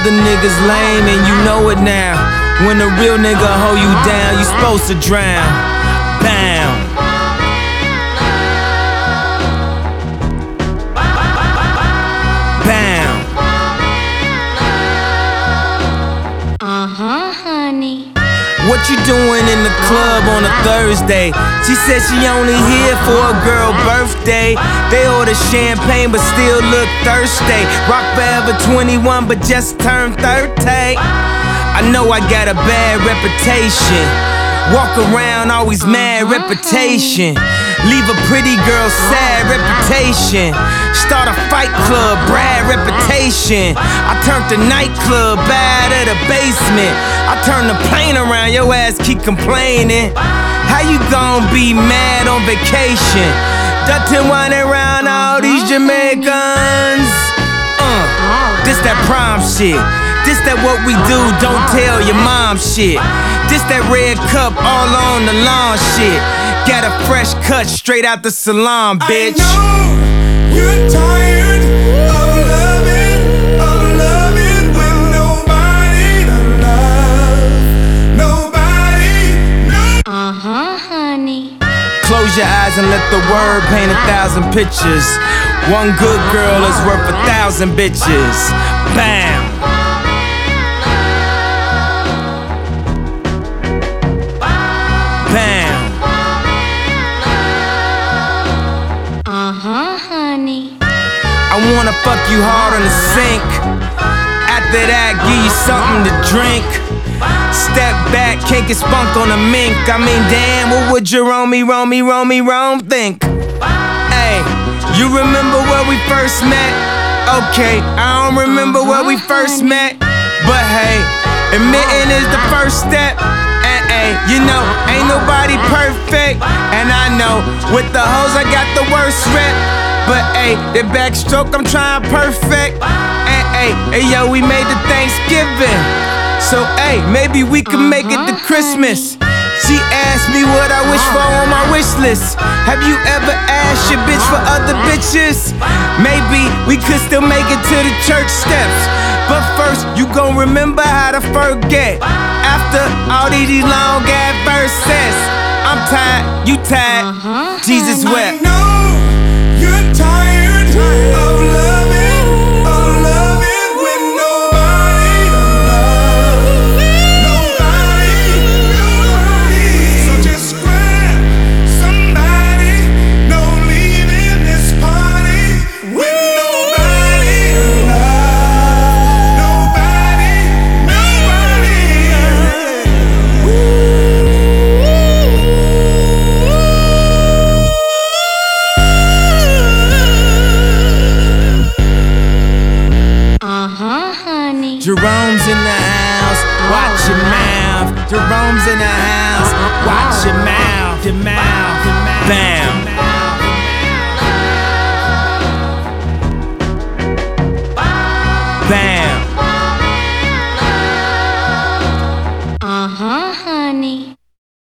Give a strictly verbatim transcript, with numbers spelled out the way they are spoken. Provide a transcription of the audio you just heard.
other niggas lame and you know it now. When a real nigga hold you down, you supposed to drown. Bound. Bound. Uh-huh, honey. What you doing in the club on a Thursday? She said she only here for a girl birthday. They order champagne but still look thirsty. Rock forever twenty-one but just turned thirty. I know I got a bad reputation. Walk around always mad reputation. Leave a pretty girl sad reputation. Start a fight club, Brad reputation. I turned the nightclub bad at a basement. I turn the plane around, your ass keep complaining. How you gon' be mad on vacation? Dutton whining around all these Jamaicans. Uh, this that prom shit. This that what we do, don't tell your mom shit. This that red cup all on the lawn shit. Got a fresh cut straight out the salon, bitch. I know you're tired of loving, of loving with nobody to love. Nobody, no. Uh-huh, honey. Close your eyes and let the word paint a thousand pictures. One good girl is worth a thousand bitches. Bam. Bam. Uh-huh, honey. I wanna fuck you hard on the sink. After that, give you something to drink. Step back, can't get spunk on a mink. I mean, damn, what would Jerome, Rome, Rome, Rome think? Hey, you remember where we first met? Okay, I don't remember where we first met. But hey, admitting is the first step. And hey, you know, ain't nobody perfect. And I know, with the hoes I got the worst rep. But hey, the backstroke I'm trying perfect. And hey, hey yo, we made the Thanksgiving. So hey, maybe we can make it to Christmas. She asked me what I wish for on my wish list. Have you ever asked your bitch for other bitches? Maybe we could still make it to the church steps. But first, you gon' remember how to forget. After all these long ass verses, I'm tired, you tired, Jesus wept. I know you're tired of loving, of loving with nobody to love. Nobody, nobody. So just grab somebody, no leaving this party with nobody to love. Nobody, nobody. Uh-huh, honey. Jerome's in the house, watch your mouth. Jerome's in the house, watch your mouth, your mouth.